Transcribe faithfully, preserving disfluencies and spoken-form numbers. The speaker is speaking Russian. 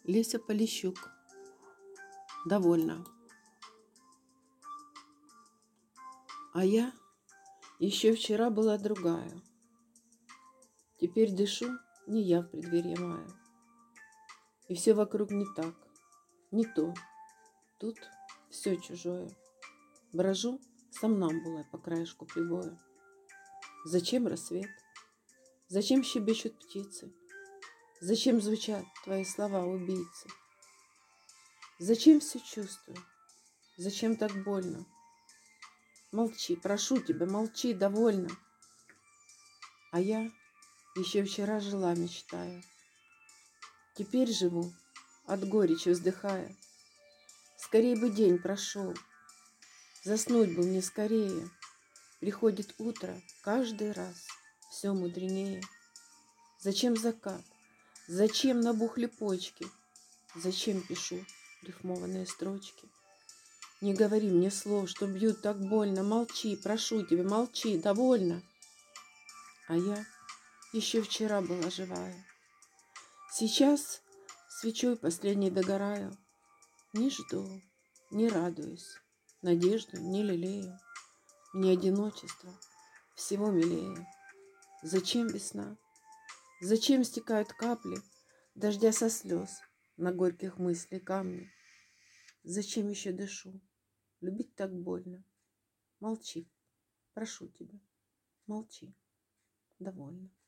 Леся Полищук. Довольно. А я еще вчера была другая. Теперь дышу, не я в преддверье мая. И все вокруг не так, не то. Тут все чужое. Брожу сомнамбулой по краешку прибоя. Зачем рассвет? Зачем щебечут птицы? Зачем звучат твои слова, убийцы? Зачем все чувствую? Зачем так больно? Молчи, прошу тебя, молчи, довольно. А я еще вчера жила, мечтая. Теперь живу, от горечи вздыхая. Скорей бы день прошел, заснуть бы мне скорее. Приходит утро каждый раз, все мудренее. Зачем закат? Зачем набухли почки? Зачем пишу рифмованные строчки? Не говори мне слов, что бьют так больно. Молчи, прошу тебя, молчи, довольно. А я еще вчера была живая. Сейчас свечой последней догораю. Не жду, не радуюсь, надежду не лелею. Мне одиночество всего милее. Зачем весна? Зачем стекают капли дождя со слез на горьких мыслей камни? Зачем еще дышу? Любить так больно. Молчи, прошу тебя, молчи, довольно.